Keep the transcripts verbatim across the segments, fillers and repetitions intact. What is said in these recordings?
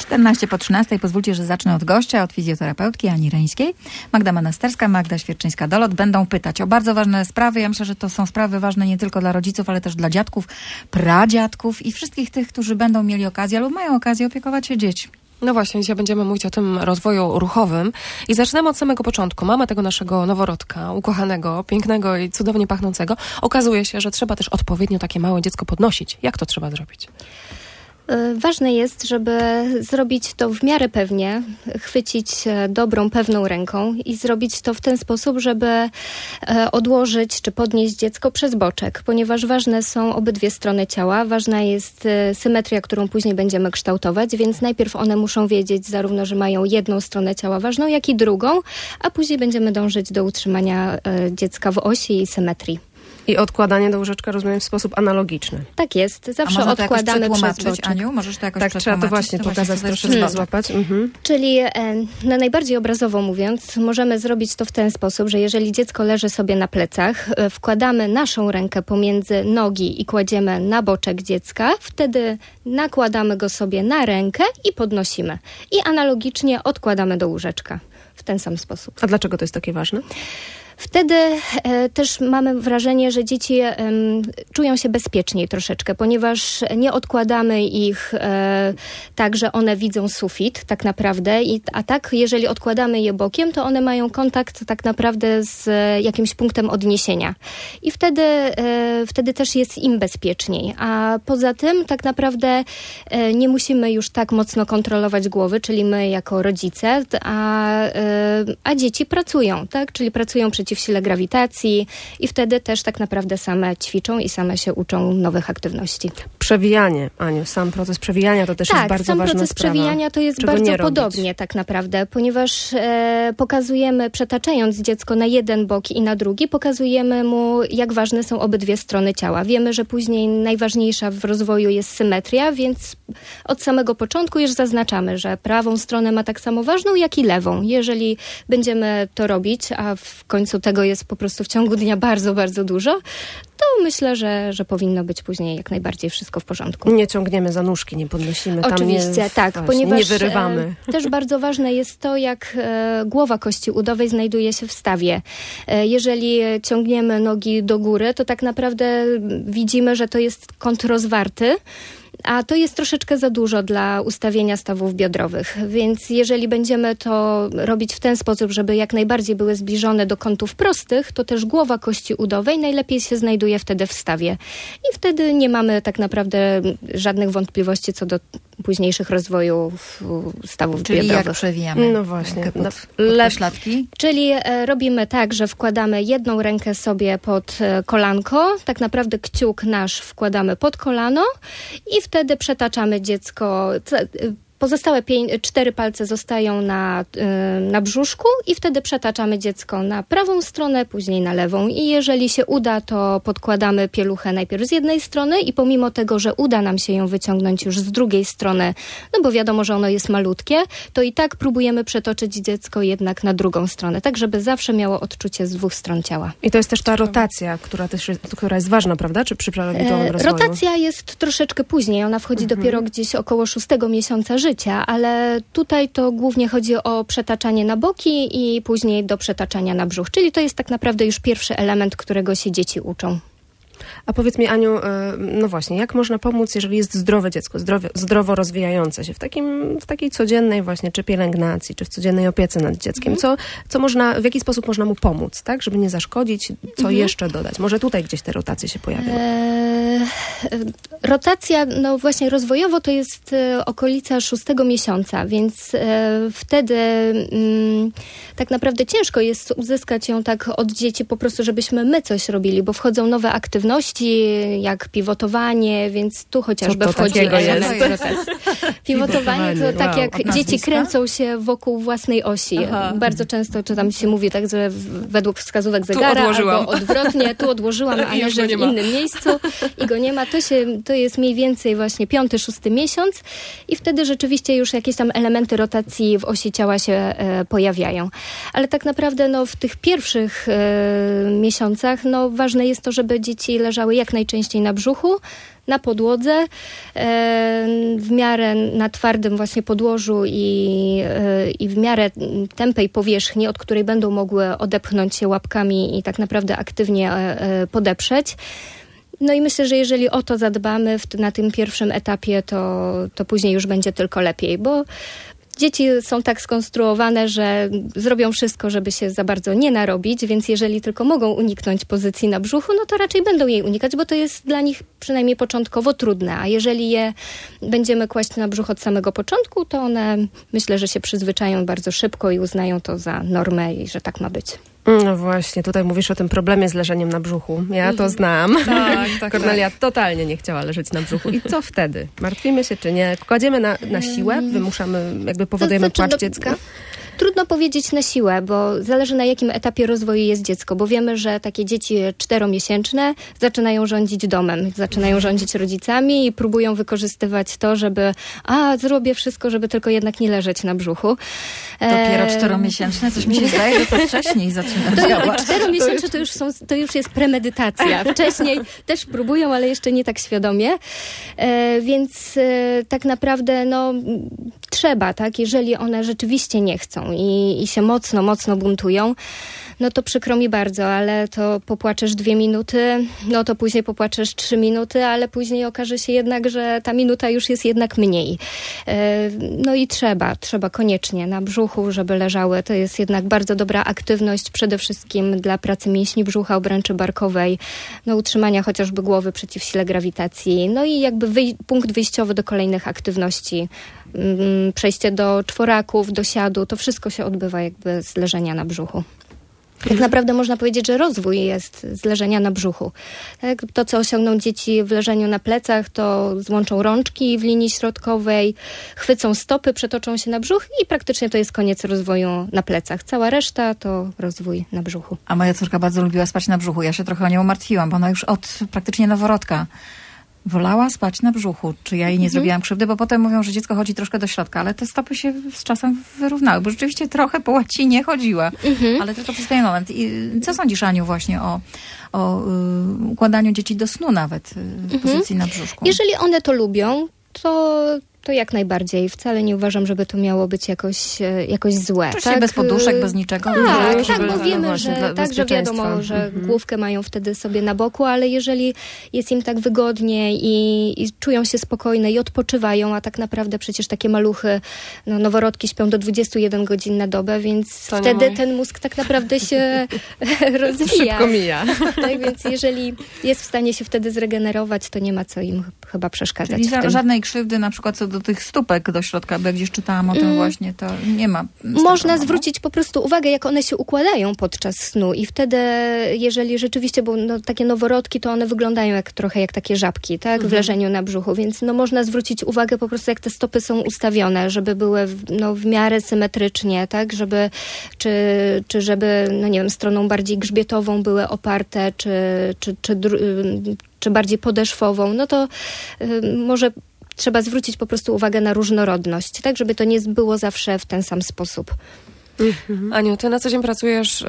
czternaście po trzynastej. Pozwólcie, że zacznę od gościa, od fizjoterapeutki Ani Reńskiej. Magda Manasterska, Magda Świerczyńska-Dolot będą pytać o bardzo ważne sprawy. Ja myślę, że to są sprawy ważne nie tylko dla rodziców, ale też dla dziadków, pradziadków i wszystkich tych, którzy będą mieli okazję lub mają okazję opiekować się dziećmi. No właśnie, dzisiaj będziemy mówić o tym rozwoju ruchowym i zaczynamy od samego początku. Mama tego naszego noworodka, ukochanego, pięknego i cudownie pachnącego. Okazuje się, że trzeba też odpowiednio takie małe dziecko podnosić. Jak to trzeba zrobić? Ważne jest, żeby zrobić to w miarę pewnie, chwycić dobrą, pewną ręką i zrobić to w ten sposób, żeby odłożyć czy podnieść dziecko przez boczek, ponieważ ważne są obydwie strony ciała, ważna jest symetria, którą później będziemy kształtować, więc najpierw one muszą wiedzieć zarówno, że mają jedną stronę ciała ważną, jak i drugą, a później będziemy dążyć do utrzymania dziecka w osi i symetrii. I odkładanie do łóżeczka rozumiem w sposób analogiczny. Tak jest. Zawsze odkładamy przez boczek. Aniu, możesz to jakoś tak, trzeba to właśnie to pokazać, troszeczkę hmm. złapać. Mhm. Czyli e, no najbardziej obrazowo mówiąc, możemy zrobić to w ten sposób, że jeżeli dziecko leży sobie na plecach, e, wkładamy naszą rękę pomiędzy nogi i kładziemy na boczek dziecka, wtedy nakładamy go sobie na rękę i podnosimy. I analogicznie odkładamy do łóżeczka w ten sam sposób. A dlaczego to jest takie ważne? Wtedy e, też mamy wrażenie, że dzieci e, czują się bezpieczniej troszeczkę, ponieważ nie odkładamy ich e, tak, że one widzą sufit tak naprawdę, I, a tak jeżeli odkładamy je bokiem, to one mają kontakt tak naprawdę z e, jakimś punktem odniesienia. I wtedy, e, wtedy też jest im bezpieczniej. A poza tym tak naprawdę e, nie musimy już tak mocno kontrolować głowy, czyli my jako rodzice, a, e, a dzieci pracują, tak? Czyli pracują przy w sile grawitacji i wtedy też tak naprawdę same ćwiczą i same się uczą nowych aktywności. Przewijanie, Aniu, sam proces przewijania to też tak, jest bardzo ważna sprawa. Tak, sam proces przewijania to jest bardzo podobnie tak naprawdę, ponieważ e, pokazujemy, przetaczając dziecko na jeden bok i na drugi, pokazujemy mu, jak ważne są obydwie strony ciała. Wiemy, że później najważniejsza w rozwoju jest symetria, więc od samego początku już zaznaczamy, że prawą stronę ma tak samo ważną, jak i lewą. Jeżeli będziemy to robić, a w końcu tego jest po prostu w ciągu dnia bardzo, bardzo dużo, to myślę, że, że powinno być później jak najbardziej wszystko w porządku. Nie ciągniemy za nóżki, nie podnosimy. Oczywiście, tam nie, tak, właśnie, ponieważ nie wyrywamy. E, też bardzo ważne jest to, jak e, głowa kości udowej znajduje się w stawie. E, jeżeli ciągniemy nogi do góry, to tak naprawdę widzimy, że to jest kąt rozwarty, a to jest troszeczkę za dużo dla ustawienia stawów biodrowych, więc jeżeli będziemy to robić w ten sposób, żeby jak najbardziej były zbliżone do kątów prostych, to też głowa kości udowej najlepiej się znajduje wtedy w stawie. I wtedy nie mamy tak naprawdę żadnych wątpliwości co do późniejszych rozwojów stawów Czyli biodrowych. jak przewijamy? No właśnie. Pod, pod Le- pośladki? Czyli e, robimy tak, że wkładamy jedną rękę sobie pod e, kolanko, tak naprawdę kciuk nasz wkładamy pod kolano i wtedy przetaczamy dziecko. C- Pozostałe pię- cztery palce zostają na, y, na brzuszku i wtedy przetaczamy dziecko na prawą stronę, później na lewą. I jeżeli się uda, to podkładamy pieluchę najpierw z jednej strony i pomimo tego, że uda nam się ją wyciągnąć już z drugiej strony, no bo wiadomo, że ono jest malutkie, to i tak próbujemy przetoczyć dziecko jednak na drugą stronę, tak żeby zawsze miało odczucie z dwóch stron ciała. I to jest też ta rotacja, która też jest, która jest ważna, prawda? Czy przy prawidłowym e, rozwoju? Rotacja jest troszeczkę później. Ona wchodzi mhm. dopiero gdzieś około szóstego miesiąca życia. życia, ale tutaj to głównie chodzi o przetaczanie na boki i później do przetaczania na brzuch, czyli to jest tak naprawdę już pierwszy element, którego się dzieci uczą. A powiedz mi, Aniu, no właśnie, jak można pomóc, jeżeli jest zdrowe dziecko, zdrowe, zdrowo rozwijające się w, takim, w takiej codziennej właśnie, czy pielęgnacji, czy w codziennej opiece nad dzieckiem? Mhm. Co, co można, w jaki sposób można mu pomóc, tak, żeby nie zaszkodzić? Co mhm. jeszcze dodać? Może tutaj gdzieś te rotacje się pojawią? Eee, rotacja, no właśnie rozwojowo to jest e, okolica szóstego miesiąca, więc e, wtedy mm, tak naprawdę ciężko jest uzyskać ją tak od dzieci po prostu, żebyśmy my coś robili, bo wchodzą nowe aktywności, jak pivotowanie, więc tu chociażby Co to wchodzi element rotacji. Pivotowanie to tak wow. jak dzieci kręcą się wokół własnej osi. Aha. Bardzo często czy tam się mówi tak, że według wskazówek zegara albo odwrotnie, tu odłożyłam, a leży w innym miejscu i go nie ma. To, się, to jest mniej więcej właśnie piąty, szósty miesiąc i wtedy rzeczywiście już jakieś tam elementy rotacji w osi ciała się e, pojawiają. Ale tak naprawdę no, w tych pierwszych e, miesiącach no, ważne jest to, żeby dzieci dzieci leżały jak najczęściej na brzuchu, na podłodze, w miarę na twardym właśnie podłożu i, i w miarę tępej powierzchni, od której będą mogły odepchnąć się łapkami i tak naprawdę aktywnie podeprzeć. No i myślę, że jeżeli o to zadbamy w, na tym pierwszym etapie, to, to później już będzie tylko lepiej, bo dzieci są tak skonstruowane, że zrobią wszystko, żeby się za bardzo nie narobić, więc jeżeli tylko mogą uniknąć pozycji na brzuchu, no to raczej będą jej unikać, bo to jest dla nich przynajmniej początkowo trudne. A jeżeli je będziemy kłaść na brzuch od samego początku, to one myślę, że się przyzwyczają bardzo szybko i uznają to za normę i że tak ma być. No właśnie, tutaj mówisz o tym problemie z leżeniem na brzuchu. Ja to znam. Tak, tak, Kornelia tak. totalnie nie chciała leżeć na brzuchu. I co wtedy? Martwimy się czy nie? Kładziemy na, na siłę? Wymuszamy, jakby powodujemy To znaczy, płacz no, dziecka? Trudno powiedzieć na siłę, bo zależy na jakim etapie rozwoju jest dziecko, bo wiemy, że takie dzieci czteromiesięczne zaczynają rządzić domem, zaczynają rządzić rodzicami i próbują wykorzystywać to, żeby a, zrobię wszystko, żeby tylko jednak nie leżeć na brzuchu. Dopiero czteromiesięczne? Coś mi się zdaje, że to wcześniej zaczyna To działać. czteromiesięczne to już, są, to już jest premedytacja. Wcześniej też próbują, ale jeszcze nie tak świadomie. E, więc e, tak naprawdę no, trzeba, tak, jeżeli one rzeczywiście nie chcą i, i się mocno, mocno buntują, no to przykro mi bardzo, ale to popłaczesz dwie minuty, no to później popłaczesz trzy minuty, ale później okaże się jednak, że ta minuta już jest jednak mniej. No i trzeba, trzeba koniecznie na brzuchu, żeby leżały. To jest jednak bardzo dobra aktywność, przede wszystkim dla pracy mięśni brzucha, obręczy barkowej, no utrzymania chociażby głowy przeciw sile grawitacji, no i jakby wyj- punkt wyjściowy do kolejnych aktywności. Przejście do czworaków, do siadu, to wszystko się odbywa jakby z leżenia na brzuchu. Tak naprawdę można powiedzieć, że rozwój jest z leżenia na brzuchu. Tak? To, co osiągną dzieci w leżeniu na plecach, to złączą rączki w linii środkowej, chwycą stopy, przetoczą się na brzuch i praktycznie to jest koniec rozwoju na plecach. Cała reszta to rozwój na brzuchu. A moja córka bardzo lubiła spać na brzuchu. Ja się trochę o nią martwiłam, bo ona już od praktycznie noworodka wolała spać na brzuchu. Czy ja jej nie mhm. zrobiłam krzywdy? Bo potem mówią, że dziecko chodzi troszkę do środka, ale te stopy się z czasem wyrównały, bo rzeczywiście trochę po łacinie chodziła, mhm. ale tylko przez pewien moment. I co sądzisz, Aniu, właśnie o, o y, układaniu dzieci do snu nawet y, w mhm. pozycji na brzuszku? Jeżeli one to lubią, to... to jak najbardziej. Wcale nie uważam, żeby to miało być jakoś, jakoś złe. Oczywiście tak? bez poduszek, bez niczego. Tak, tak, tak, bo wiemy, właśnie, że, tak, że wiadomo, że mhm. główkę mają wtedy sobie na boku, ale jeżeli jest im tak wygodnie i, i czują się spokojne i odpoczywają, a tak naprawdę przecież takie maluchy, no, noworodki śpią do dwudziestu jeden godzin na dobę, więc to wtedy ten mózg tak naprawdę się rozwija. Szybko mija. Tak, więc jeżeli jest w stanie się wtedy zregenerować, to nie ma co im chyba przeszkadzać. Czyli w tym. Żadnej krzywdy na przykład co do tych stópek do środka, bo jak gdzieś czytałam o tym mm. właśnie, to nie ma. Można zwrócić po prostu uwagę, jak one się układają podczas snu i wtedy, jeżeli rzeczywiście, bo no, takie noworodki, to one wyglądają jak, trochę jak takie żabki, tak, mm-hmm. w leżeniu na brzuchu, więc no, można zwrócić uwagę po prostu, jak te stopy są ustawione, żeby były w, no, w miarę symetrycznie, tak, żeby, czy, czy żeby, no nie wiem, stroną bardziej grzbietową były oparte, czy, czy, czy, czy, czy bardziej podeszwową, no to y, może trzeba zwrócić po prostu uwagę na różnorodność, tak, żeby to nie było zawsze w ten sam sposób. Mhm. Aniu, ty na co dzień pracujesz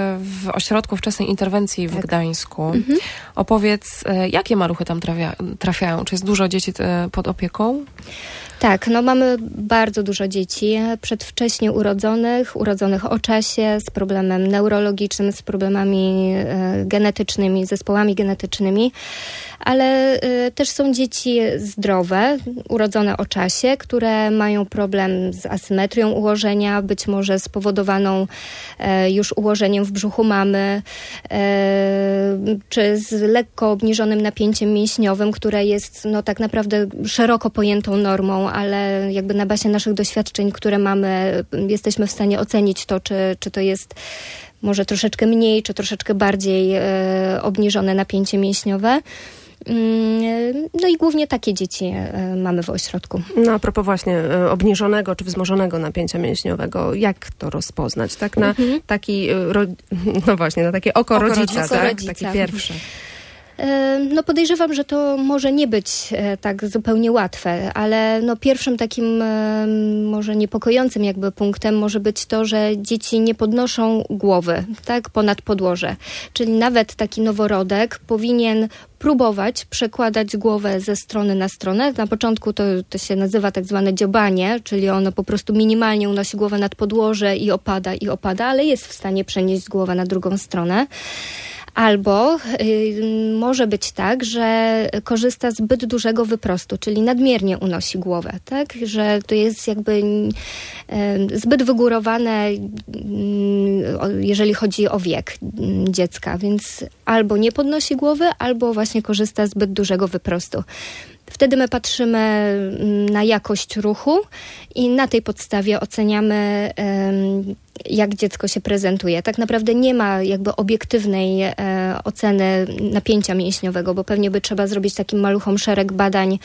w ośrodku wczesnej interwencji w tak. Gdańsku. Mhm. Opowiedz, jakie maluchy tam trafia, trafiają? Czy jest dużo dzieci pod opieką? Tak, no mamy bardzo dużo dzieci przedwcześnie urodzonych, urodzonych o czasie, z problemem neurologicznym, z problemami e, genetycznymi, zespołami genetycznymi, ale e, też są dzieci zdrowe, urodzone o czasie, które mają problem z asymetrią ułożenia, być może spowodowaną e, już ułożeniem w brzuchu mamy, e, czy z lekko obniżonym napięciem mięśniowym, które jest no tak naprawdę szeroko pojętą normą, ale jakby na bazie naszych doświadczeń, które mamy, jesteśmy w stanie ocenić to, czy, czy to jest może troszeczkę mniej, czy troszeczkę bardziej e, obniżone napięcie mięśniowe. No i głównie takie dzieci e, mamy w ośrodku. No a propos właśnie e, obniżonego czy wzmożonego napięcia mięśniowego, jak to rozpoznać? Tak na mhm. taki, ro, no właśnie, na takie oko, oko rodzica, rodzica, tak? rodzica. Takie pierwsze. No podejrzewam, że to może nie być tak zupełnie łatwe, ale no pierwszym takim może niepokojącym jakby punktem może być to, że dzieci nie podnoszą głowy, tak, ponad podłoże. Czyli nawet taki noworodek powinien próbować przekładać głowę ze strony na stronę. Na początku to, to się nazywa tak zwane dziobanie, czyli ono po prostu minimalnie unosi głowę nad podłoże i opada, i opada, ale jest w stanie przenieść głowę na drugą stronę. Albo y, może być tak, że korzysta z zbyt dużego wyprostu, czyli nadmiernie unosi głowę, tak? Że to jest jakby y, zbyt wygórowane, y, jeżeli chodzi o wiek y, dziecka, więc albo nie podnosi głowy, albo właśnie korzysta z zbyt dużego wyprostu. Wtedy my patrzymy na jakość ruchu i na tej podstawie oceniamy, jak dziecko się prezentuje. Tak naprawdę nie ma jakby obiektywnej oceny napięcia mięśniowego, bo pewnie by trzeba zrobić takim maluchom szereg badań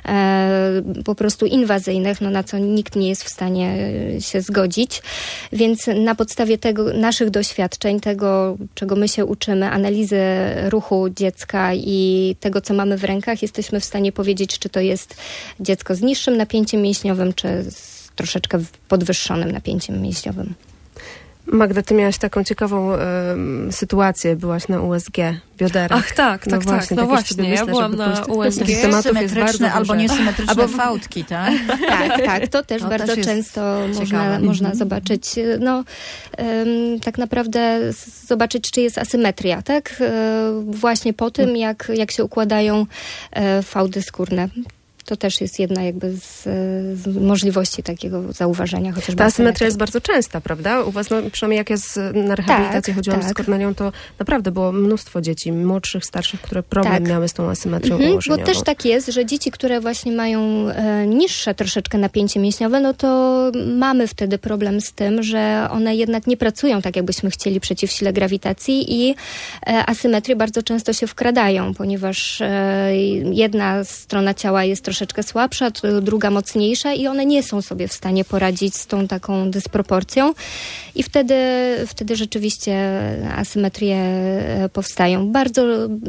po prostu inwazyjnych, no na co nikt nie jest w stanie się zgodzić. Więc na podstawie tego, naszych doświadczeń, tego, czego my się uczymy, analizy ruchu dziecka i tego, co mamy w rękach, jesteśmy w stanie powiedzieć, czy to jest dziecko z niższym napięciem mięśniowym, czy z troszeczkę podwyższonym napięciem mięśniowym. Magda, ty miałaś taką ciekawą y, sytuację, byłaś na U S G bioderek. Ach tak, tak, no tak, właśnie, no właśnie, ja byłam na U S G. Symetryczne albo niesymetryczne albo fałdki, tak? Tak, tak, to też to bardzo też często można, można zobaczyć, no um, tak naprawdę zobaczyć, czy jest asymetria, tak? Właśnie po tym, jak, jak się układają e, fałdy skórne. To też jest jedna jakby z, z możliwości takiego zauważenia. Chociażby ta asymetria jest bardzo częsta, prawda? U was, no, przynajmniej jak ja z, na rehabilitację tak, chodziłam tak. z Kornelią, to naprawdę było mnóstwo dzieci, młodszych, starszych, które problem tak. miały z tą asymetrią mhm, ułożeniową. Bo też tak jest, że dzieci, które właśnie mają e, niższe troszeczkę napięcie mięśniowe, no to mamy wtedy problem z tym, że one jednak nie pracują tak, jakbyśmy chcieli przeciw sile grawitacji i e, asymetrie bardzo często się wkradają, ponieważ e, jedna strona ciała jest troszeczkę słabsza, druga mocniejsza i one nie są sobie w stanie poradzić z tą taką dysproporcją i wtedy, wtedy rzeczywiście asymetrie powstają. Bardzo,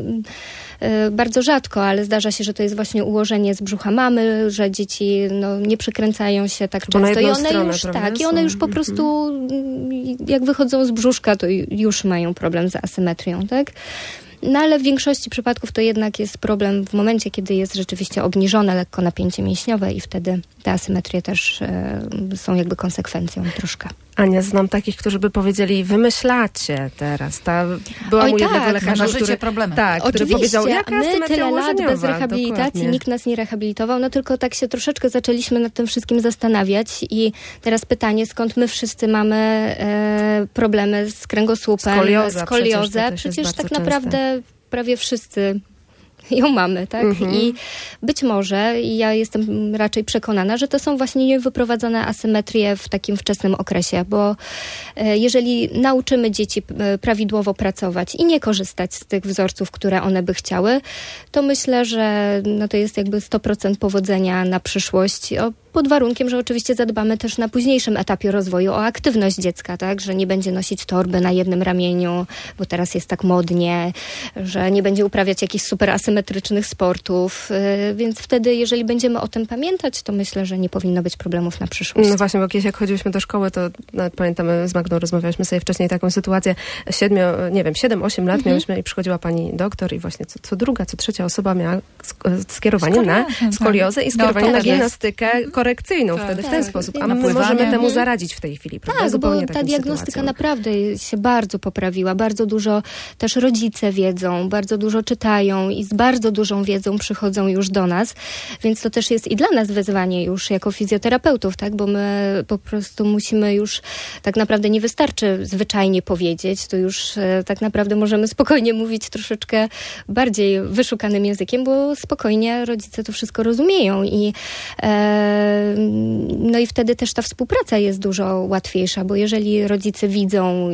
bardzo rzadko, ale zdarza się, że to jest właśnie ułożenie z brzucha mamy, że dzieci no, nie przykręcają się tak Bo często i one stronę, już prawda? tak, i one już po prostu jak wychodzą z brzuszka, to już mają problem z asymetrią, tak? No ale w większości przypadków to jednak jest problem w momencie, kiedy jest rzeczywiście obniżone lekko napięcie mięśniowe i wtedy te asymetrie też e, są jakby konsekwencją troszkę. Ania, znam takich, którzy by powiedzieli, wymyślacie teraz. Ta, była Oj, u jednego tak, lekarza, który, problemy. Tak, który oczywiście, powiedział, jaka my tyle lat bez rehabilitacji, dokładnie. nikt nas nie rehabilitował, no tylko tak się troszeczkę zaczęliśmy nad tym wszystkim zastanawiać i teraz pytanie, skąd my wszyscy mamy e, problemy z kręgosłupem, Skolioza, skoliozę. Przecież, przecież tak częste. naprawdę prawie wszyscy ją mamy, tak? Mhm. I być może, i ja jestem raczej przekonana, że to są właśnie niewyprowadzone asymetrie w takim wczesnym okresie, bo e, jeżeli nauczymy dzieci e, prawidłowo pracować i nie korzystać z tych wzorców, które one by chciały, to myślę, że no, to jest jakby sto procent powodzenia na przyszłość. O, pod warunkiem, że oczywiście zadbamy też na późniejszym etapie rozwoju o aktywność dziecka, tak? Że nie będzie nosić torby na jednym ramieniu, bo teraz jest tak modnie, że nie będzie uprawiać jakichś super asymetrycznych sportów, yy, więc wtedy, jeżeli będziemy o tym pamiętać, to myślę, że nie powinno być problemów na przyszłość. No właśnie, bo kiedyś jak chodziliśmy do szkoły, to nawet pamiętamy, z Magdą rozmawialiśmy sobie wcześniej taką sytuację, siedmiu, nie wiem, siedem, osiem lat mhm. miałyśmy i przychodziła pani doktor i właśnie co, co druga, co trzecia osoba miała skierowanie na skoliozę i skierowanie no, na gimnastykę korekcyjną tak, wtedy tak, w ten sposób, a my możemy temu zaradzić w tej chwili, prawda? Tak, Zupełnie bo ta diagnostyka sytuacją. Naprawdę się bardzo poprawiła, bardzo dużo też rodzice wiedzą, bardzo dużo czytają i z bardzo dużą wiedzą przychodzą już do nas, więc to też jest i dla nas wyzwanie już jako fizjoterapeutów, tak? Bo my po prostu musimy już tak naprawdę nie wystarczy zwyczajnie powiedzieć, to już e, tak naprawdę możemy spokojnie mówić troszeczkę bardziej wyszukanym językiem, bo spokojnie rodzice to wszystko rozumieją i e, no i wtedy też ta współpraca jest dużo łatwiejsza, bo jeżeli rodzice widzą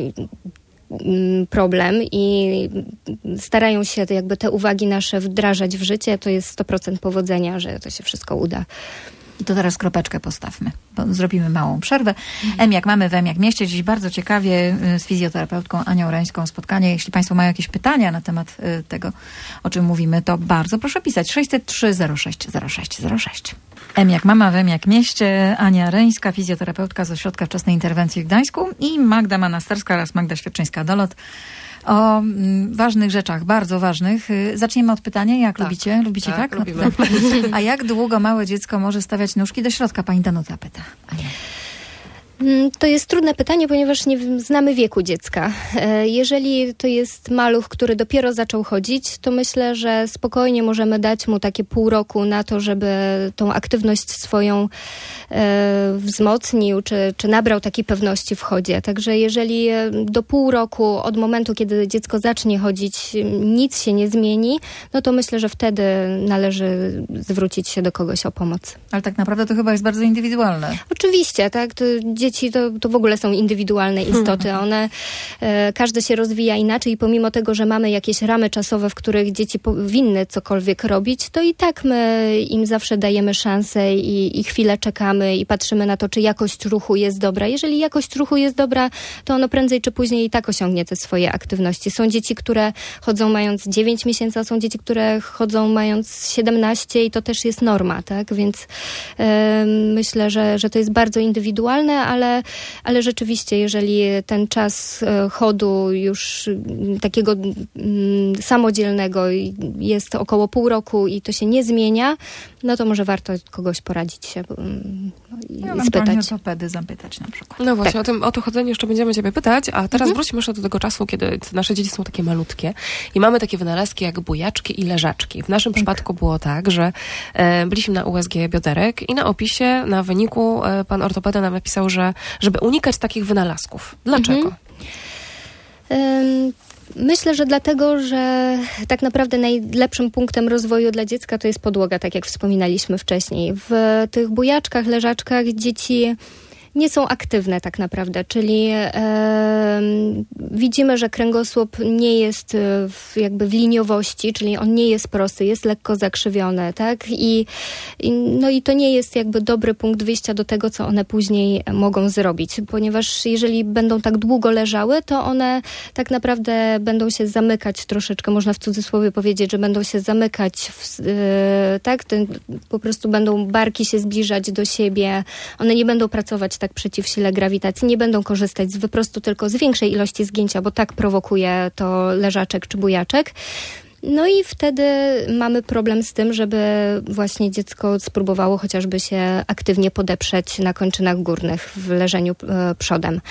problem i starają się jakby te uwagi nasze wdrażać w życie, to jest sto procent powodzenia, że to się wszystko uda. I to teraz kropeczkę postawmy, bo zrobimy małą przerwę. M jak mamy, W M jak mieście. Dziś bardzo ciekawie z fizjoterapeutką Anią Reńską spotkanie. Jeśli Państwo mają jakieś pytania na temat tego, o czym mówimy, to bardzo proszę pisać. sześćset trzy zero sześć zero sześć zero sześć. M jak mama, W M jak mieście. Ania Reńska, fizjoterapeutka z Ośrodka Wczesnej Interwencji w Gdańsku i Magda Manasterska oraz Magda Świerczyńska-Dolot. O mm, ważnych rzeczach, bardzo ważnych. Zaczniemy od pytania. Jak tak. lubicie? Lubicie tak? tak? Lubimy. A jak długo małe dziecko może stawiać nóżki do środka? Pani Danuta pyta. Ania. To jest trudne pytanie, ponieważ nie znamy wieku dziecka. Jeżeli to jest maluch, który dopiero zaczął chodzić, to myślę, że spokojnie możemy dać mu takie pół roku na to, żeby tą aktywność swoją e, wzmocnił, czy, czy nabrał takiej pewności w chodzie. Także jeżeli do pół roku od momentu, kiedy dziecko zacznie chodzić, nic się nie zmieni, no to myślę, że wtedy należy zwrócić się do kogoś o pomoc. Ale tak naprawdę to chyba jest bardzo indywidualne. Oczywiście, tak. To dzieci to, to w ogóle są indywidualne istoty. One, e, każde się rozwija inaczej i pomimo tego, że mamy jakieś ramy czasowe, w których dzieci powinny cokolwiek robić, to i tak my im zawsze dajemy szansę i, i chwilę czekamy i patrzymy na to, czy jakość ruchu jest dobra. Jeżeli jakość ruchu jest dobra, to ono prędzej czy później i tak osiągnie te swoje aktywności. Są dzieci, które chodzą mając dziewięć miesięcy, a są dzieci, które chodzą mając siedemnaście i to też jest norma, tak? Więc e, myślę, że, że to jest bardzo indywidualne, ale Ale, ale rzeczywiście, jeżeli ten czas chodu już takiego mm, samodzielnego jest około pół roku i to się nie zmienia, no to może warto kogoś poradzić się i ja spytać. ortopedy zapytać na przykład. No właśnie, tak. o tym o to chodzenie jeszcze będziemy ciebie pytać, a teraz mhm. wróćmy jeszcze do tego czasu, kiedy nasze dzieci są takie malutkie i mamy takie wynalazki jak bujaczki i leżaczki. W naszym tak. przypadku było tak, że e, byliśmy na U S G bioderek i na opisie, na wyniku e, pan ortopeda nam napisał, że żeby unikać takich wynalazków. Dlaczego? Mhm. Myślę, że dlatego, że tak naprawdę najlepszym punktem rozwoju dla dziecka to jest podłoga, tak jak wspominaliśmy wcześniej. W tych bujaczkach, leżaczkach dzieci nie są aktywne tak naprawdę, czyli e, widzimy, że kręgosłup nie jest w, jakby w liniowości, czyli on nie jest prosty, jest lekko zakrzywiony, tak? I, i, no i to nie jest jakby dobry punkt wyjścia do tego, co one później mogą zrobić, ponieważ jeżeli będą tak długo leżały, to one tak naprawdę będą się zamykać troszeczkę, można w cudzysłowie powiedzieć, że będą się zamykać, w, e, tak? Ten, po prostu będą barki się zbliżać do siebie, one nie będą pracować tak przeciw sile grawitacji, nie będą korzystać z wyprostu tylko z większej ilości zgięcia, bo tak prowokuje to leżaczek czy bujaczek. No i wtedy mamy problem z tym, żeby właśnie dziecko spróbowało chociażby się aktywnie podeprzeć na kończynach górnych w leżeniu e, przodem.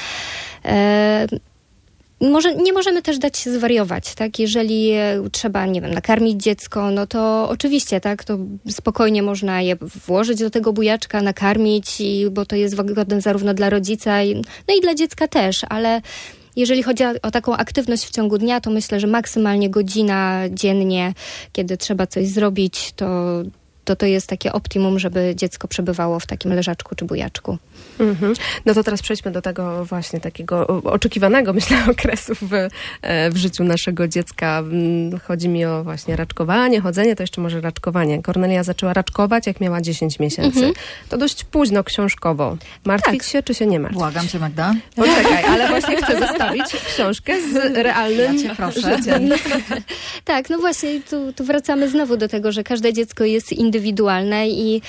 E, Może, nie możemy też dać się zwariować, tak? Jeżeli trzeba, nie wiem, nakarmić dziecko, no to oczywiście, tak? To spokojnie można je włożyć do tego bujaczka, nakarmić, i, bo to jest wygodne zarówno dla rodzica, i, no i dla dziecka też, ale jeżeli chodzi o taką aktywność w ciągu dnia, to myślę, że maksymalnie godzina dziennie, kiedy trzeba coś zrobić, to to to jest takie optimum, żeby dziecko przebywało w takim leżaczku czy bujaczku. Mhm. No to teraz przejdźmy do tego właśnie takiego oczekiwanego, myślę, okresu w, w życiu naszego dziecka. Chodzi mi o właśnie raczkowanie, chodzenie, to jeszcze może raczkowanie. Kornelia zaczęła raczkować, jak miała dziesięć miesięcy. Mhm. To dość późno książkowo. Martwić tak. się, czy się nie martwić? Błagam cię, Magda. Poczekaj, ale właśnie chcę zostawić książkę z realnym ja cię proszę. życiem. Tak, no właśnie, tu, tu wracamy znowu do tego, że każde dziecko jest indywidualne i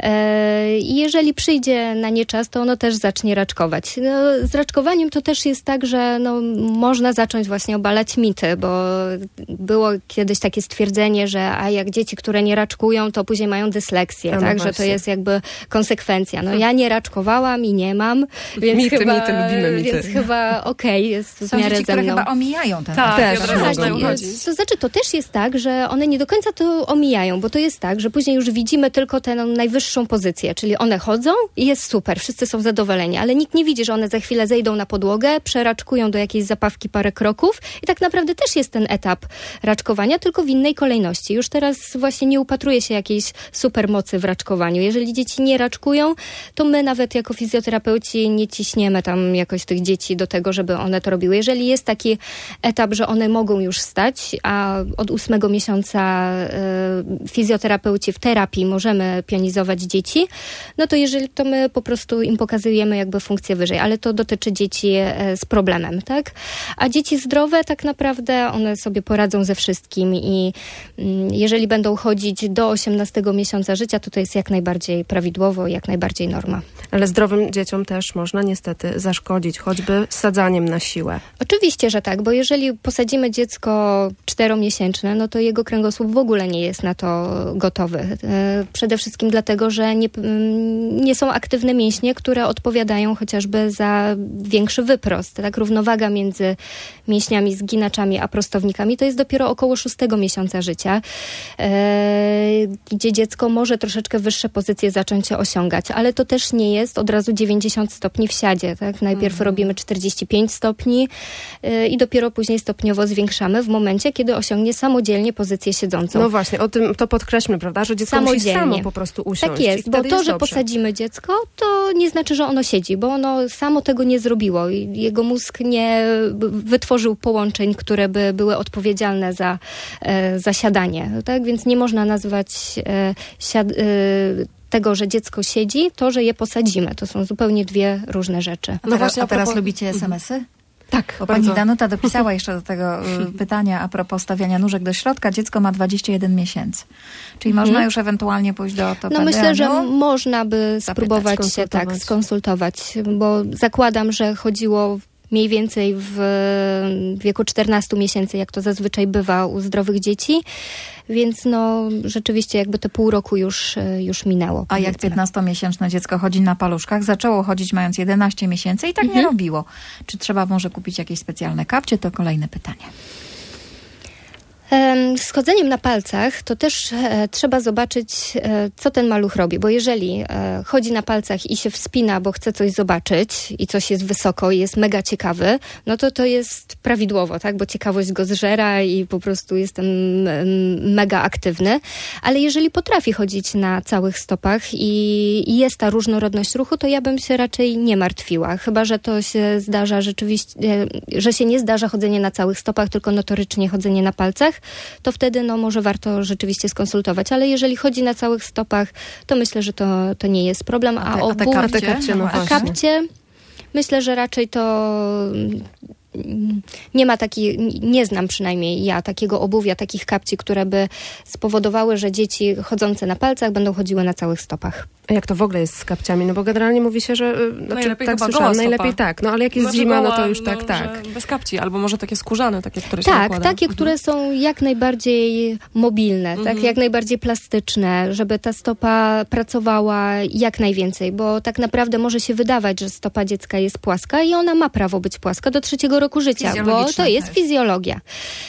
e, jeżeli przyjdzie na nie czas, to ono też zacznie raczkować. No, z raczkowaniem to też jest tak, że no, można zacząć właśnie obalać mity, bo było kiedyś takie stwierdzenie, że a jak dzieci, które nie raczkują, to później mają dysleksję, no tak? Właśnie. Że to jest jakby konsekwencja. No ja nie raczkowałam i nie mam, więc mity, chyba, mity, lubimy mity. Więc chyba okej, okay, jest w Są miarę dzieci, ze które mną. chyba omijają ten tak, też, też tak, to znaczy, to też jest tak, że one nie do końca to omijają, bo to jest tak, że później już widzimy tylko tę najwyższą pozycję, czyli one chodzą i jest super, wszyscy są zadowoleni, ale nikt nie widzi, że one za chwilę zejdą na podłogę, przeraczkują do jakiejś zapawki parę kroków i tak naprawdę też jest ten etap raczkowania, tylko w innej kolejności. Już teraz właśnie nie upatruje się jakiejś supermocy w raczkowaniu. Jeżeli dzieci nie raczkują, to my nawet jako fizjoterapeuci nie ciśniemy tam jakoś tych dzieci do tego, żeby one to robiły. Jeżeli jest taki etap, że one mogą już stać, a od ósmego miesiąca y, fizjoterapeuci wtedy terapii możemy pionizować dzieci, no to jeżeli to my po prostu im pokazujemy jakby funkcję wyżej, ale to dotyczy dzieci z problemem, tak? A dzieci zdrowe tak naprawdę one sobie poradzą ze wszystkim i jeżeli będą chodzić do osiemnastego miesiąca życia, to to jest jak najbardziej prawidłowo, jak najbardziej norma. Ale zdrowym dzieciom też można niestety zaszkodzić, choćby sadzaniem na siłę. Oczywiście, że tak, bo jeżeli posadzimy dziecko czteromiesięczne, no to jego kręgosłup w ogóle nie jest na to gotowy. Przede wszystkim dlatego, że nie, nie są aktywne mięśnie, które odpowiadają chociażby za większy wyprost. Tak, równowaga między mięśniami, zginaczami a prostownikami to jest dopiero około szóstego miesiąca życia, gdzie dziecko może troszeczkę wyższe pozycje zacząć osiągać, ale to też nie jest od razu dziewięćdziesiąt stopni w siadzie. Tak? Najpierw mm. robimy czterdzieści pięć stopni yy, i dopiero później stopniowo zwiększamy w momencie, kiedy osiągnie samodzielnie pozycję siedzącą. No właśnie, o tym to podkreślmy, prawda, że dziecko musi samo po prostu usiąść. Tak jest, bo to, jest że dobrze. posadzimy dziecko, to nie znaczy, że ono siedzi, bo ono samo tego nie zrobiło. Jego mózg nie wytworzył połączeń, które by były odpowiedzialne za, e, za siadanie. Tak? Więc nie można nazwać e, siad, e, tego, że dziecko siedzi, to, że je posadzimy. To są zupełnie dwie różne rzeczy. A teraz, no właśnie, a teraz propos... lubicie es em esy? Tak, bo pani Danuta dopisała jeszcze do tego y, pytania a propos stawiania nóżek do środka. Dziecko ma dwadzieścia jeden miesięcy. Czyli mhm. można już ewentualnie pójść do ortopedy. No myślę, że można by spróbować się tak skonsultować, bo zakładam, że chodziło mniej więcej w wieku czternastu miesięcy, jak to zazwyczaj bywa u zdrowych dzieci. Więc no rzeczywiście jakby to pół roku już, już minęło. A jak piętnastomiesięczne dziecko chodzi na paluszkach, zaczęło chodzić mając jedenaście miesięcy i tak mhm. nie robiło. Czy trzeba może kupić jakieś specjalne kapcie? To kolejne pytanie. Z chodzeniem na palcach to też e, trzeba zobaczyć, e, co ten maluch robi, bo jeżeli e, chodzi na palcach i się wspina, bo chce coś zobaczyć i coś jest wysoko i jest mega ciekawy, no to to jest prawidłowo, tak, bo ciekawość go zżera i po prostu jestem m, mega aktywny, ale jeżeli potrafi chodzić na całych stopach i, i jest ta różnorodność ruchu, to ja bym się raczej nie martwiła, chyba że to się zdarza rzeczywiście, e, że się nie zdarza chodzenie na całych stopach, tylko notorycznie chodzenie na palcach, to wtedy no, może warto rzeczywiście skonsultować. Ale jeżeli chodzi na całych stopach, to myślę, że to, to nie jest problem. A, a, obu, a te kapcie? kapcie, no a kapcie myślę, że raczej to nie ma takiej, nie znam przynajmniej ja takiego obuwia, takich kapci, które by spowodowały, że dzieci chodzące na palcach będą chodziły na całych stopach. A jak to w ogóle jest z kapciami? No bo generalnie mówi się, że znaczy, najlepiej tak słyszałam, najlepiej tak. No ale jak jest znaczy zima, goła, no to już tak, no, tak. Bez kapci, albo może takie skórzane, takie, które się Tak, nakłada. takie, mhm. które są jak najbardziej mobilne, mhm. tak, jak najbardziej plastyczne, żeby ta stopa pracowała jak najwięcej, bo tak naprawdę może się wydawać, że stopa dziecka jest płaska i ona ma prawo być płaska do trzeciego roku życia, bo to jest też. fizjologia.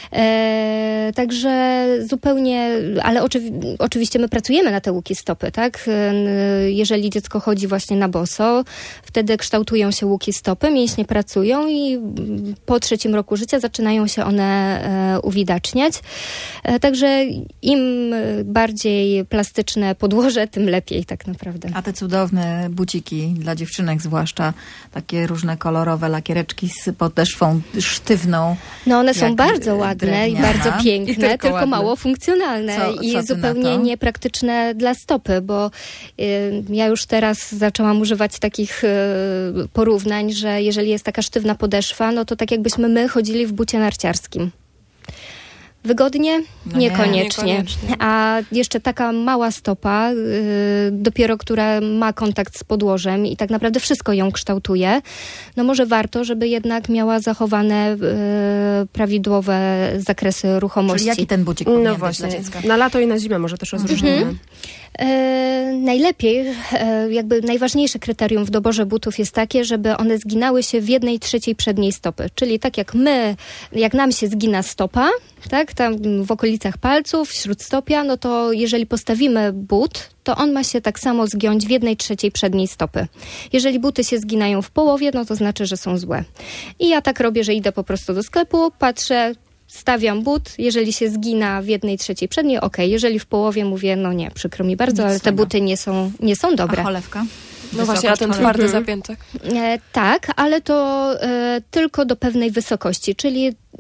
E, także zupełnie, ale oczywi- oczywiście my pracujemy na te łuki stopy, tak? E, jeżeli dziecko chodzi właśnie na boso, wtedy kształtują się łuki stopy, mięśnie pracują i po trzecim roku życia zaczynają się one e, uwidaczniać. E, także im bardziej plastyczne podłoże, tym lepiej tak naprawdę. A te cudowne buciki dla dziewczynek zwłaszcza, takie różne kolorowe lakiereczki z podeszwą sztywną. No one są bardzo ładne drewniana. i bardzo piękne, I tylko, tylko ładne. mało funkcjonalne co, i co zupełnie niepraktyczne dla stopy, bo y, ja już teraz zaczęłam używać takich y, porównań, że jeżeli jest taka sztywna podeszwa, no to tak jakbyśmy my chodzili w bucie narciarskim. Wygodnie? No niekoniecznie. Nie, niekoniecznie. A jeszcze taka mała stopa, y, dopiero która ma kontakt z podłożem i tak naprawdę wszystko ją kształtuje, no może warto, żeby jednak miała zachowane y, prawidłowe zakresy ruchomości. Czyli jaki ten bucik powinien No być właśnie, dla dziecka? na lato i na zimę może też rozróżnimy. Mhm. E, najlepiej, e, jakby najważniejsze kryterium w doborze butów jest takie, żeby one zginały się w jednej trzeciej przedniej stopy. Czyli tak jak my, jak nam się zgina stopa, tak, tam w okolicach palców, śródstopia, no to jeżeli postawimy but, to on ma się tak samo zgiąć w jednej trzeciej przedniej stopy. Jeżeli buty się zginają w połowie, no to znaczy, że są złe. I ja tak robię, że idę po prostu do sklepu, patrzę, stawiam but, jeżeli się zgina w jednej trzeciej przedniej, okej. Okay. Jeżeli w połowie mówię, no nie, przykro mi bardzo, Nic ale te buty nie są, nie są dobre. A cholewka? No właśnie, a ten twardy mhm. zapiętek? E, tak, ale to e, tylko do pewnej wysokości, czyli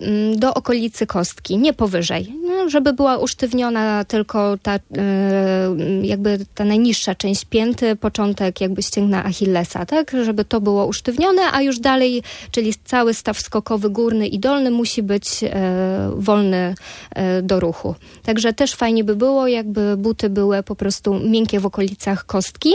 mm, do okolicy kostki, nie powyżej. No, żeby była usztywniona tylko ta, y, jakby ta najniższa część pięty, początek jakby ścięgna Achillesa, tak? Żeby to było usztywnione, a już dalej, czyli cały staw skokowy górny i dolny musi być y, wolny y, do ruchu. Także też fajnie by było, jakby buty były po prostu miękkie w okolicach kostki.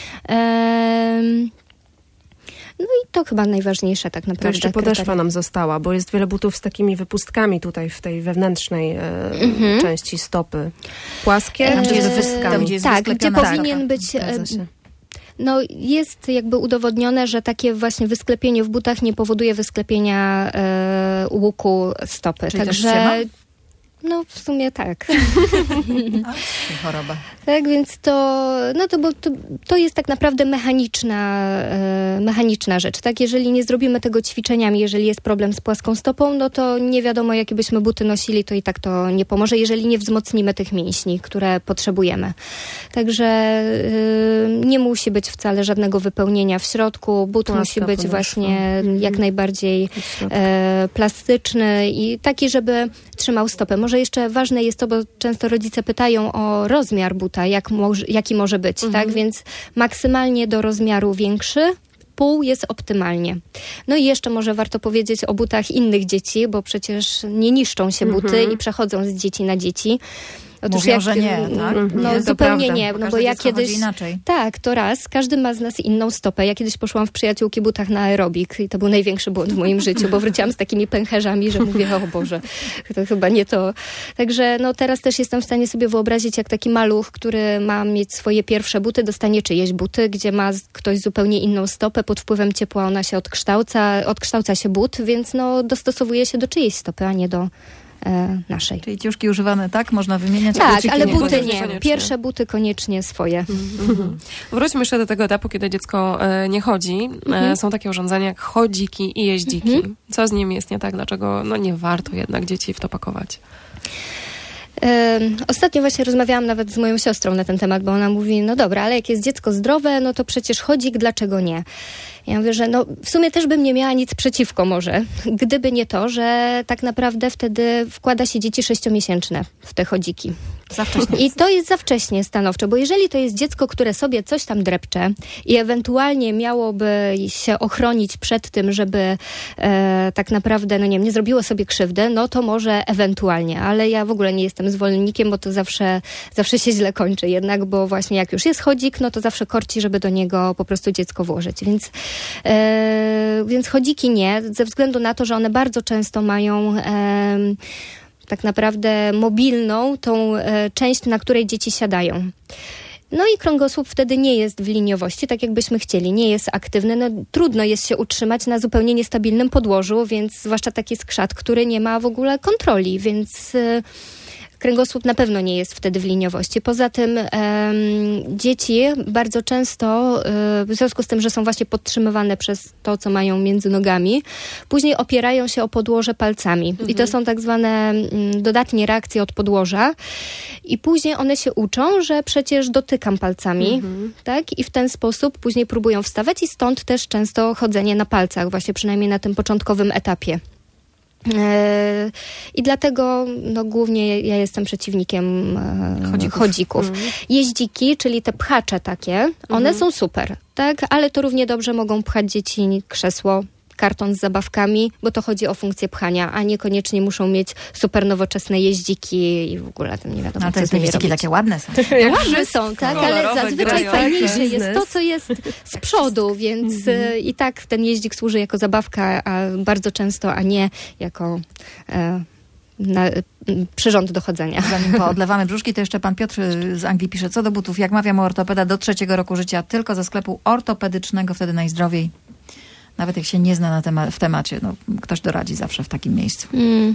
Ehm, No i to chyba najważniejsze tak To naprawdę. jeszcze podeszwa kryteria. nam została, bo jest wiele butów z takimi wypustkami tutaj w tej wewnętrznej e, Mhm. części stopy. Płaskie Tam, czy gdzie z jest wys- wyskami? tam, gdzie jest Tak, gdzie wysklepiona powinien stopa. być... Zgadza się. No jest jakby udowodnione, że takie właśnie wysklepienie w butach nie powoduje wysklepienia e, łuku stopy. Czyli też Także ściema? no w sumie tak. A, choroba. Tak, więc to, no to, bo to, to jest tak naprawdę mechaniczna, e, mechaniczna rzecz. Tak, jeżeli nie zrobimy tego ćwiczeniami, jeżeli jest problem z płaską stopą, no to nie wiadomo, jakie byśmy buty nosili, to i tak to nie pomoże, jeżeli nie wzmocnimy tych mięśni, które potrzebujemy. Także e, nie musi być wcale żadnego wypełnienia w środku. But Płaska musi być podeszwa. właśnie jak najbardziej e, plastyczny i taki, żeby trzymał stopę. Może jeszcze ważne jest to, bo często rodzice pytają o rozmiar buta, jak moż, jaki może być, Mhm. tak? Więc maksymalnie do rozmiaru większy, pół jest optymalnie. No i jeszcze może warto powiedzieć o butach innych dzieci, bo przecież nie niszczą się buty Mhm. i przechodzą z dzieci na dzieci. Otóż Mówią, że nie, tak? No Nie, to zupełnie prawda, nie, Bo no bo każde ja dziecko chodzi kiedyś... inaczej. Tak, to raz. Każdy ma z nas inną stopę. Ja kiedyś poszłam w przyjaciółki butach na aerobik i to był największy błąd w moim życiu, bo wróciłam z takimi pęcherzami, że mówię, o Boże, to chyba nie to. Także no teraz też jestem w stanie sobie wyobrazić, jak taki maluch, który ma mieć swoje pierwsze buty, dostanie czyjeś buty, gdzie ma z- ktoś zupełnie inną stopę, pod wpływem ciepła ona się odkształca, odkształca się but, więc no dostosowuje się do czyjejś stopy, a nie do e, naszej. Czyli ciuszki używane tak, można wymieniać. Tak, buciki ale nie. buty Koniecznie. nie. Pierwsze buty koniecznie swoje. Mhm. Wróćmy jeszcze do tego etapu, kiedy dziecko e, nie chodzi. E, są takie urządzenia jak chodziki i jeździki. Co z nimi jest nie tak? Dlaczego no, nie warto jednak dzieci w to pakować? Ym, Ostatnio właśnie rozmawiałam nawet z moją siostrą na ten temat, bo ona mówi, no dobra, ale jak jest dziecko zdrowe, no to przecież chodzik, dlaczego nie? Ja mówię, że no w sumie też bym nie miała nic przeciwko może, gdyby nie to, że tak naprawdę wtedy wkłada się dzieci sześciomiesięczne w te chodziki. Za wcześnie. I to jest za wcześnie stanowczo, bo jeżeli to jest dziecko, które sobie coś tam drepcze i ewentualnie miałoby się ochronić przed tym, żeby e, tak naprawdę, no nie wiem, nie zrobiło sobie krzywdy, no to może ewentualnie, ale ja w ogóle nie jestem zwolennikiem, bo to zawsze, zawsze się źle kończy jednak, bo właśnie jak już jest chodzik, no to zawsze korci, żeby do niego po prostu dziecko włożyć, więc, e, więc chodziki nie, ze względu na to, że one bardzo często mają e, tak naprawdę mobilną tą e, część, na której dzieci siadają. No i kręgosłup wtedy nie jest w liniowości, tak jakbyśmy chcieli, nie jest aktywny. No, trudno jest się utrzymać na zupełnie niestabilnym podłożu, więc zwłaszcza taki skrzat, który nie ma w ogóle kontroli, więc e, kręgosłup na pewno nie jest wtedy w liniowości. Poza tym em, dzieci bardzo często, y, w związku z tym, że są właśnie podtrzymywane przez to, co mają między nogami, później opierają się o podłoże palcami. I to są tak zwane mm, dodatnie reakcje od podłoża. I później one się uczą, że przecież dotykam palcami, tak? I w ten sposób później próbują wstawać i stąd też często chodzenie na palcach, właśnie przynajmniej na tym początkowym etapie. E, I dlatego no, głównie ja jestem przeciwnikiem e, Chodzików. chodzików. Jeździki, czyli te pchacze takie, one są super, tak? Ale to równie dobrze mogą pchać dzieci krzesło, karton z zabawkami, bo to chodzi o funkcję pchania, a niekoniecznie muszą mieć super nowoczesne jeździki i w ogóle tam nie wiadomo, A co te z nimi jeździki robić. takie ładne są. Ładne są, tak, ale Kolorowe, zazwyczaj grające. fajniejsze jest Biznes. to, co jest z przodu, więc e, i tak ten jeździk służy jako zabawka, a bardzo często, a nie jako e, na, e, przyrząd do chodzenia. Zanim poodlewamy brzuszki, to jeszcze pan Piotr z Anglii pisze, co do butów, jak mawiam u ortopeda do trzeciego roku życia, tylko ze sklepu ortopedycznego, wtedy najzdrowiej. Nawet jak się nie zna na tema- w temacie, no, ktoś doradzi zawsze w takim miejscu. Mm.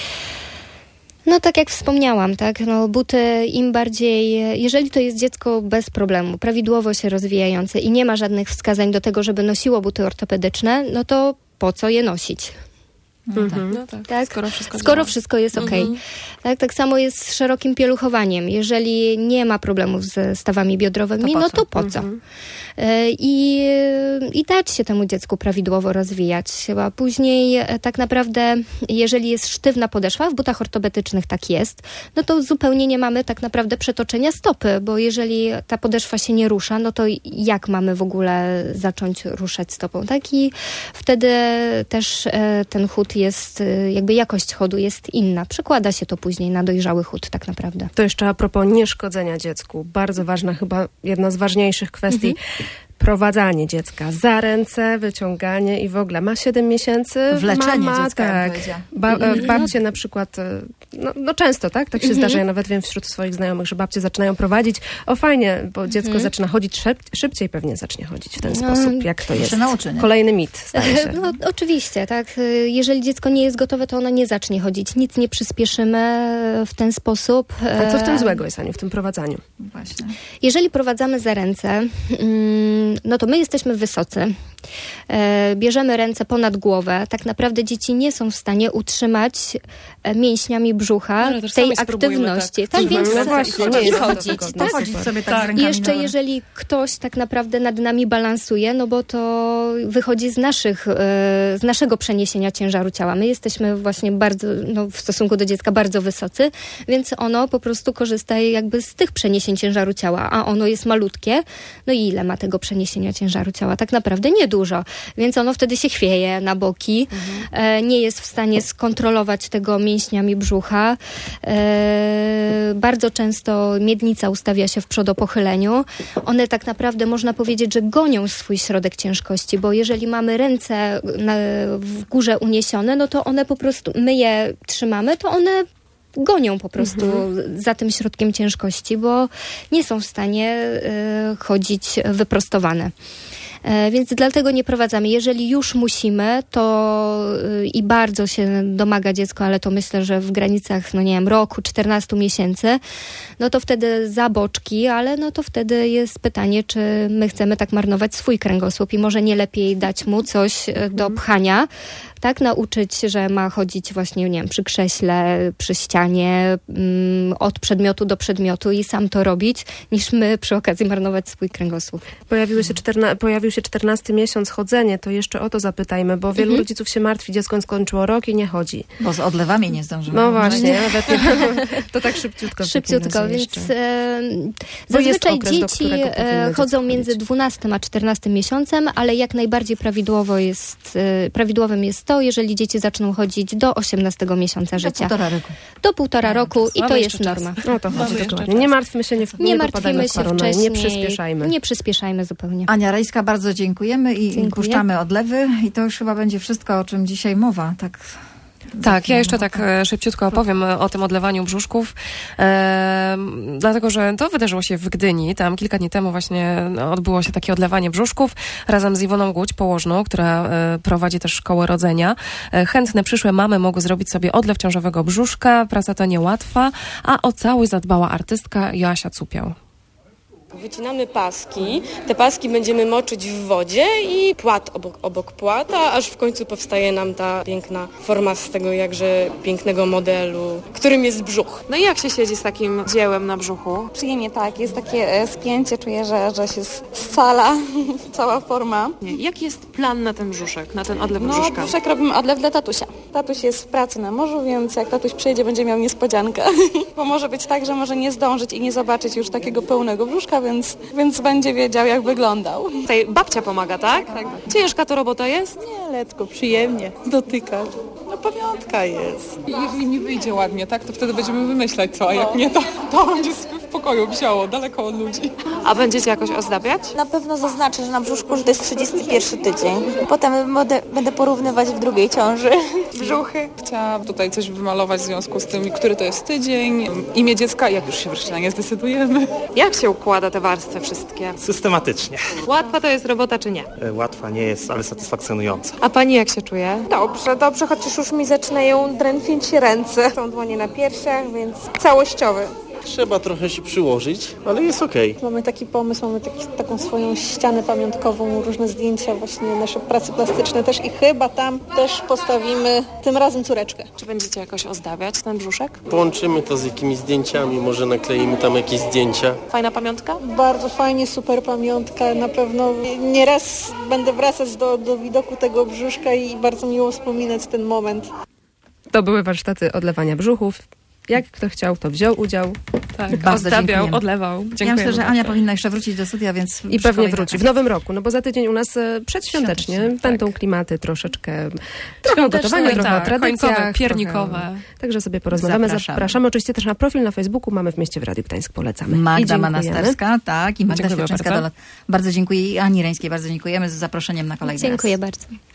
No tak jak wspomniałam, tak, no buty im bardziej, jeżeli to jest dziecko bez problemu, prawidłowo się rozwijające i nie ma żadnych wskazań do tego, żeby nosiło buty ortopedyczne, no to po co je nosić? No, tak. No tak, Tak? skoro wszystko Skoro działa. wszystko jest okej. Mhm. Tak, tak samo jest z szerokim pieluchowaniem. Jeżeli nie ma problemów ze stawami biodrowymi, To po no co? to po co? i, i dać się temu dziecku prawidłowo rozwijać. A później tak naprawdę, jeżeli jest sztywna podeszwa, w butach ortopedycznych tak jest, no to zupełnie nie mamy tak naprawdę przetoczenia stopy, bo jeżeli ta podeszwa się nie rusza, no to jak mamy w ogóle zacząć ruszać stopą, tak? I wtedy też ten chód jest, jakby jakość chodu jest inna. Przekłada się to później na dojrzały chód tak naprawdę. To jeszcze a propos nieszkodzenia dziecku. Bardzo ważna, chyba jedna z ważniejszych kwestii. Mhm. Prowadzanie dziecka za ręce, wyciąganie i w ogóle ma siedem miesięcy. Wleczenie mama, dziecka, tak. Ba- babcie na przykład, no, no często, tak? Tak się mm-hmm. zdarza. Ja nawet wiem wśród swoich znajomych, że babcie zaczynają prowadzić. O fajnie, bo dziecko mm-hmm. zaczyna chodzić szyb- szybciej, pewnie zacznie chodzić w ten no, sposób. Jak to jest? Nauczy, Kolejny mit, staje się. No oczywiście, tak. Jeżeli dziecko nie jest gotowe, to ono nie zacznie chodzić. Nic nie przyspieszymy w ten sposób. A co w tym złego jest, Aniu, w tym prowadzaniu? Właśnie. Jeżeli prowadzamy za ręce, no to my jesteśmy wysocy. Bierzemy ręce ponad głowę. Tak naprawdę dzieci nie są w stanie utrzymać mięśniami brzucha no, tej aktywności. Tak, tak więc no właśnie, nie jest chodzić. Tak? Chodzić sobie tak, tak. I jeszcze jeżeli ktoś tak naprawdę nad nami balansuje, no bo to wychodzi z naszych, z naszego przeniesienia ciężaru ciała. My jesteśmy właśnie bardzo, no w stosunku do dziecka bardzo wysocy, więc ono po prostu korzysta jakby z tych przeniesień ciężaru ciała, a ono jest malutkie. No i ile ma tego przeniesienia ciężaru ciała? Tak naprawdę niedużo. Więc ono wtedy się chwieje na boki. Mhm. Nie jest w stanie skontrolować tego mięśniami brzucha. Bardzo często miednica ustawia się w przodopochyleniu. One tak naprawdę można powiedzieć, że gonią swój środek ciężkości, bo jeżeli mamy ręce na, w górze uniesione, no to one po prostu, my je trzymamy, to one gonią po prostu mhm. za tym środkiem ciężkości, bo nie są w stanie y, chodzić wyprostowane. Więc dlatego nie prowadzamy. Jeżeli już musimy, to yy, i bardzo się domaga dziecko, ale to myślę, że w granicach, no nie wiem, roku, czternastu miesięcy, no to wtedy za boczki, ale no to wtedy jest pytanie, czy my chcemy tak marnować swój kręgosłup i może nie lepiej dać mu coś do pchania, tak, nauczyć, że ma chodzić właśnie, nie wiem, przy krześle, przy ścianie, mm, od przedmiotu do przedmiotu i sam to robić, niż my przy okazji marnować swój kręgosłup. Pojawiły się czterna- pojawił się czternasty miesiąc chodzenie, to jeszcze o to zapytajmy, bo wielu mhm. rodziców się martwi, dziecko skończyło rok i nie chodzi. Bo z odlewami nie zdążymy. No właśnie, nawet nie, to tak szybciutko. Szybciutko, więc e, zazwyczaj dzieci e, chodzą między dwunastym a czternastym miesiącem, ale jak najbardziej prawidłowo jest, e, prawidłowym jest to, jeżeli dzieci zaczną chodzić do osiemnastego miesiąca życia. Do półtora roku. Do półtora roku i to jest norma. No to chodzi dokładnie. Nie martwmy się, nie, nie, nie martwimy się wcześniej. Nie przyspieszajmy. Nie przyspieszajmy zupełnie. Ania Rejska, bardzo dziękujemy i Dziękuję. puszczamy odlewy i to już chyba będzie wszystko, o czym dzisiaj mowa. Tak. Tak, ja jeszcze tak e, szybciutko opowiem o tym odlewaniu brzuszków, e, dlatego, że to wydarzyło się w Gdyni. Tam kilka dni temu właśnie odbyło się takie odlewanie brzuszków razem z Iwoną Głódź, położną, która e, prowadzi też szkołę rodzenia. E, chętne przyszłe mamy mogły zrobić sobie odlew ciążowego brzuszka. Praca to niełatwa, a o całość zadbała artystka Joasia Cupiał. Wycinamy paski, te paski będziemy moczyć w wodzie i płat obok, obok płata, aż w końcu powstaje nam ta piękna forma z tego jakże pięknego modelu, którym jest brzuch. No i jak się siedzi z takim dziełem na brzuchu? Przyjemnie, tak, jest takie spięcie, czuję, że, że się scala cała forma. Nie. Jaki jest plan na ten brzuszek, na ten odlew no, brzuszka? Brzuszek robimy odlew dla tatusia. Tatuś jest w pracy na morzu, więc jak tatuś przyjedzie, będzie miał niespodziankę. Bo może być tak, że może nie zdążyć i nie zobaczyć już takiego pełnego brzuszka, Więc, więc będzie wiedział, jak wyglądał. Tutaj babcia pomaga, tak? Tak. Ciężka to robota jest? Nie, letko, przyjemnie dotykać. No pamiątka jest. Jeżeli mi wyjdzie ładnie, tak, to wtedy będziemy wymyślać co, a jak nie, to, to będzie w pokoju wisiało, daleko od ludzi. A będziecie jakoś ozdabiać? Na pewno zaznaczę, że na brzuszku, że to jest trzydziesty pierwszy tydzień. Potem będę, będę porównywać w drugiej ciąży brzuchy. Chciałam tutaj coś wymalować w związku z tym, który to jest tydzień, imię dziecka, jak już się wreszcie na nie zdecydujemy. Jak się układa te warstwy wszystkie? Systematycznie. Łatwa to jest robota, czy nie? Łatwa nie jest, ale satysfakcjonująca. A pani jak się czuje? Dobrze, dobrze, chociaż już mi zaczynają drętwić ręce. Są dłonie na piersiach, więc całościowy. Trzeba trochę się przyłożyć, ale jest okej. Mamy taki pomysł, mamy taki, taką swoją ścianę pamiątkową, różne zdjęcia, właśnie nasze prace plastyczne też i chyba tam też postawimy tym razem córeczkę. Czy będziecie jakoś ozdabiać ten brzuszek? Połączymy to z jakimiś zdjęciami, może nakleimy tam jakieś zdjęcia. Fajna pamiątka? Bardzo fajnie, super pamiątka, na pewno nieraz będę wracać do, do widoku tego brzuszka i bardzo miło wspominać ten moment. To były warsztaty odlewania brzuchów. Jak kto chciał, to wziął udział. Tak, Bardzo oddabiał, dziękujemy. odlewał. Dziękujemy Ja myślę, że bardzo. Ania powinna jeszcze wrócić do studia, więc... I pewnie wróci w nowym roku, no bo za tydzień u nas e, przedświątecznie Świątecznie, będą tak. klimaty troszeczkę, trochę o gotowaniu, trochę tak, o tradycjach. końcowe, piernikowe. Trochę, także sobie porozmawiamy. Zapraszamy. Zapraszamy oczywiście też na profil na Facebooku, mamy w Mieście w Radiu Gdańsk, polecamy. I Magda dziękujemy. Manasterska, tak, i Magda Dziękuję Świerczyńska. bardzo. Bardzo. bardzo dziękuję i Ani Reńskiej bardzo dziękujemy z zaproszeniem na kolejny raz. Dziękuję bardzo.